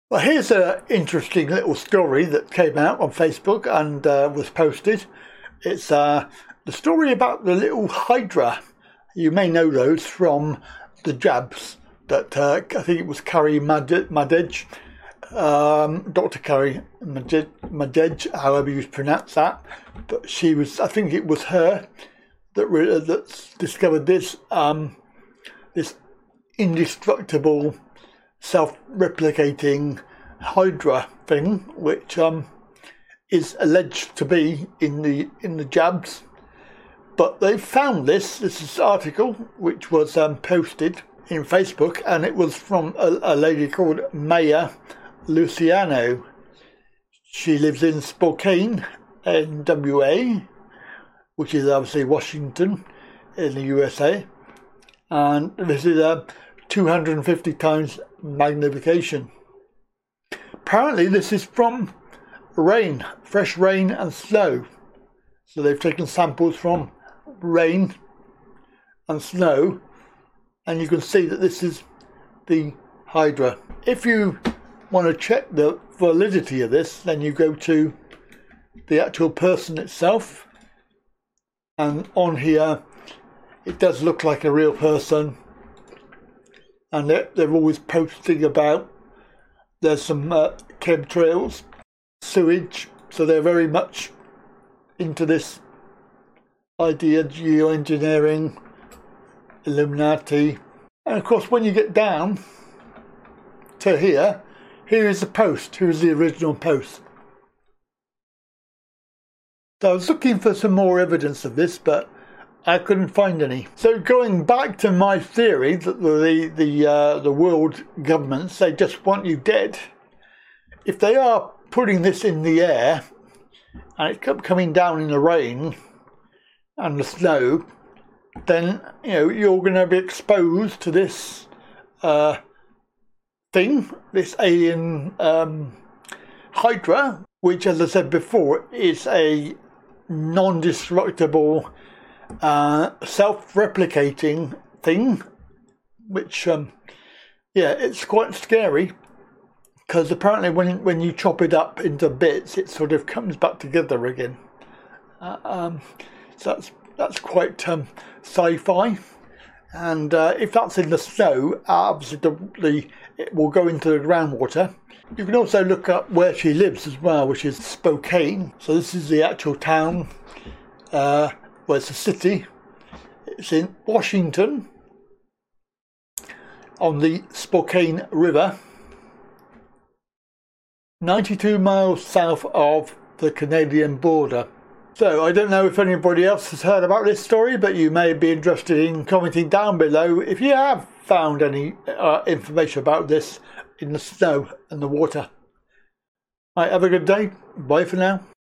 Well, here's an interesting little story that came out on Facebook and was posted. It's the story about the little Hydra. You may know those from the jabs that I think it was Carrie Madej, Dr. Carrie Madej, however you pronounce that. But she was, I think it was her that discovered this this indestructible, self-replicating Hydra thing, which is alleged to be in the jabs. But they found this article, which was posted in Facebook, and it was from a lady called Maya Luciano. She lives in Spokane, in WA, which is obviously Washington in the USA, and this is a 250 times magnification. Apparently this is from rain, fresh rain and snow. So they've taken samples from rain and snow, and you can see that this is the Hydra. If you want to check the validity of this, then you go to the actual person itself, and on here it does look like a real person, and they're always posting about there's some chemtrails, sewage, so they're very much into this idea, geoengineering, Illuminati. And of course, when you get down to here is the post, here's the original post. So I was looking for some more evidence of this, but I couldn't find any. So going back to my theory that the world governments, they just want you dead. If they are putting this in the air and it's coming down in the rain and the snow, then you're going to be exposed to this thing, this alien Hydra, which, as I said before, is a non-destructible, self-replicating thing, which it's quite scary, because apparently when you chop it up into bits, it sort of comes back together again. So that's quite sci-fi, and if that's in the snow, obviously it will go into the groundwater. You can also look up where she lives as well, which is Spokane. So this is the actual town. Well, it's a city. It's in Washington on the Spokane River, 92 miles south of the Canadian border. So I don't know if anybody else has heard about this story, but you may be interested in commenting down below if you have found any information about this in the snow and the water. Right, have a good day. Bye for now.